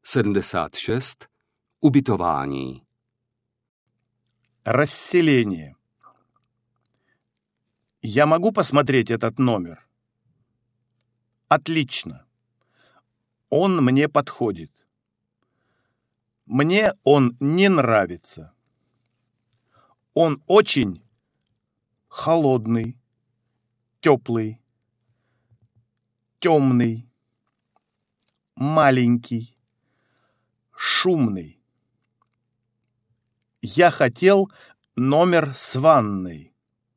76. Ubytování. Расселение. Я могу посмотреть этот номер? Отлично. Он мне подходит. Мне он не нравится. Он очень холодный, теплый, темный, маленький, шумный. Я хотел номер с ванной.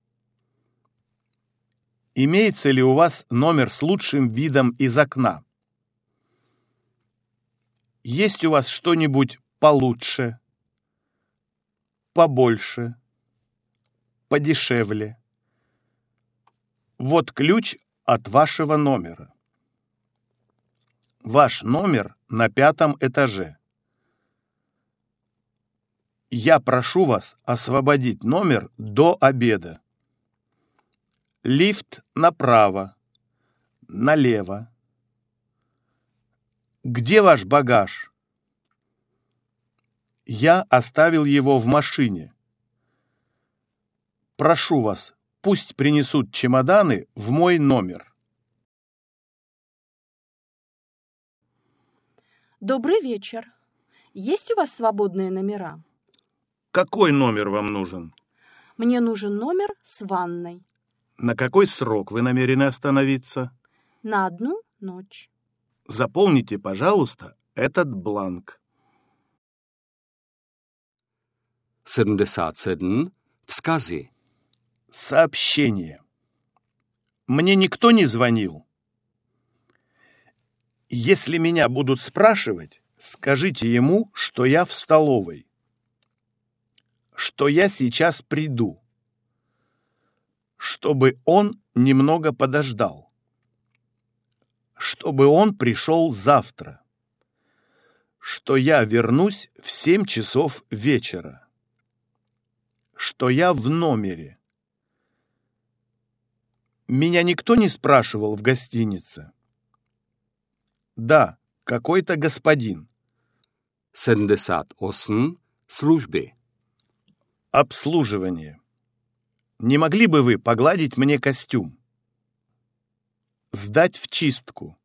Имеется ли у вас номер с лучшим видом из окна? Есть у вас что-нибудь получше, побольше, подешевле? Вот ключ от вашего номера. Ваш номер на 5 этаже. Я прошу вас освободить номер до обеда. Лифт направо, налево. Где ваш багаж? Я оставил его в машине. Прошу вас, пусть принесут чемоданы в мой номер. Добрый вечер. Есть у вас свободные номера? Какой номер вам нужен? Мне нужен номер с ванной. На какой срок вы намерены остановиться? На 1 ночь. Заполните, пожалуйста, этот бланк. 77. Vzkazy. Сообщение. Мне никто не звонил. Если меня будут спрашивать, скажите ему, что я в столовой. Что я сейчас приду. Чтобы он немного подождал. Чтобы он пришел завтра. Что я вернусь в 7 часов вечера. Что я в номере. Меня никто не спрашивал в гостинице. Да, какой-то господин. 78. Služby. Обслуживание. Не могли бы вы погладить мне костюм? Сдать в чистку.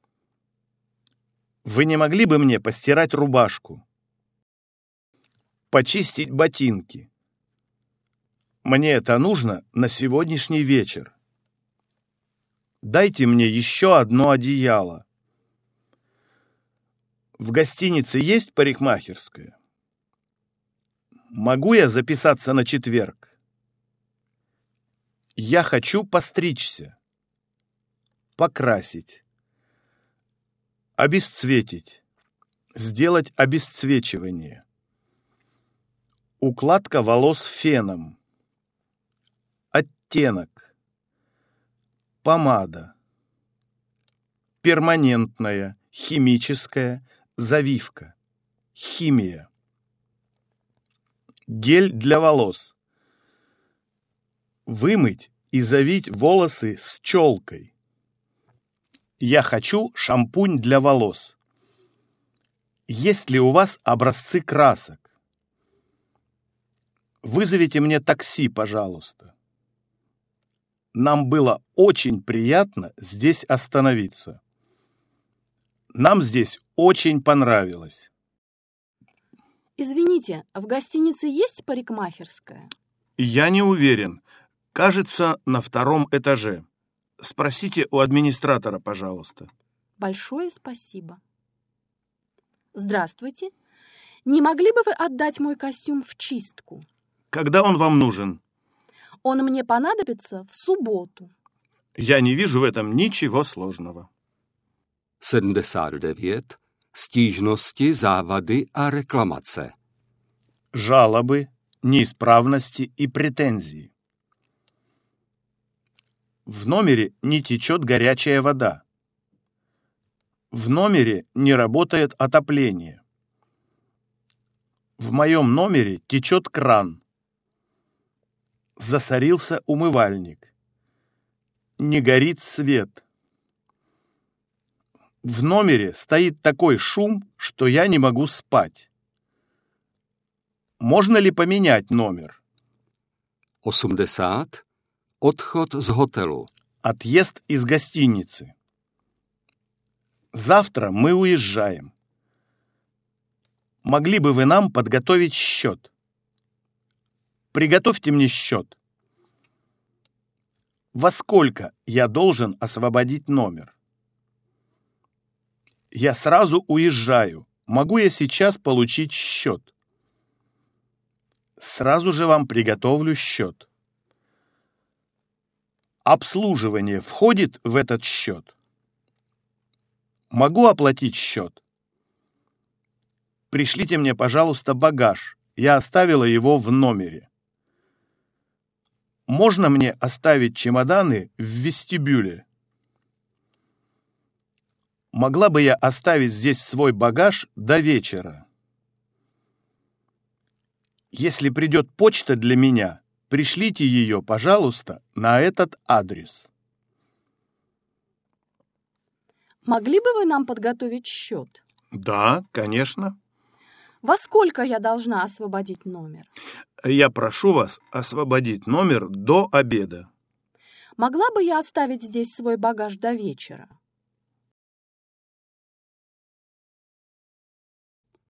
Вы не могли бы мне постирать рубашку? Почистить ботинки. Мне это нужно на сегодняшний вечер. Дайте мне еще одно одеяло. В гостинице есть парикмахерская? Могу я записаться на четверг? Я хочу постричься, покрасить, обесцветить, сделать обесцвечивание, укладка волос феном, оттенок, помада, перманентная, химическая, завивка, химия, гель для волос, вымыть и завить волосы с челкой. Я хочу шампунь для волос. Есть ли у вас образцы красок? Вызовите мне такси, пожалуйста. Нам было очень приятно здесь остановиться. Нам здесь очень понравилось. Извините, в гостинице есть парикмахерская? Я не уверен. Кажется, на 2 этаже. Спросите у администратора, пожалуйста. Большое спасибо. Здравствуйте. Не могли бы вы отдать мой костюм в чистку? Когда он вам нужен? Он мне понадобится в субботу. Я не вижу в этом ничего сложного. 79. Stížnosti, závady a reklamace. Жалобы, неисправности и претензии. В номере не течет горячая вода. В номере не работает отопление. В моем номере течет кран. Засорился умывальник. Не горит свет. В номере стоит такой шум, что я не могу спать. Можно ли поменять номер? 80. Odchod z hotelu. Отъезд из гостиницы. Завтра мы уезжаем. Могли бы вы нам подготовить счет? Приготовьте мне счет. Во сколько я должен освободить номер? Я сразу уезжаю. Могу я сейчас получить счет? Сразу же вам приготовлю счет. Обслуживание входит в этот счет? Могу оплатить счет? Пришлите мне, пожалуйста, багаж. Я оставила его в номере. Можно мне оставить чемоданы в вестибюле? Могла бы я оставить здесь свой багаж до вечера? Если придет почта для меня, пришлите ее, пожалуйста, на этот адрес. Могли бы вы нам подготовить счет? Да, конечно. Во сколько я должна освободить номер? Я прошу вас освободить номер до обеда. Могла бы я оставить здесь свой багаж до вечера?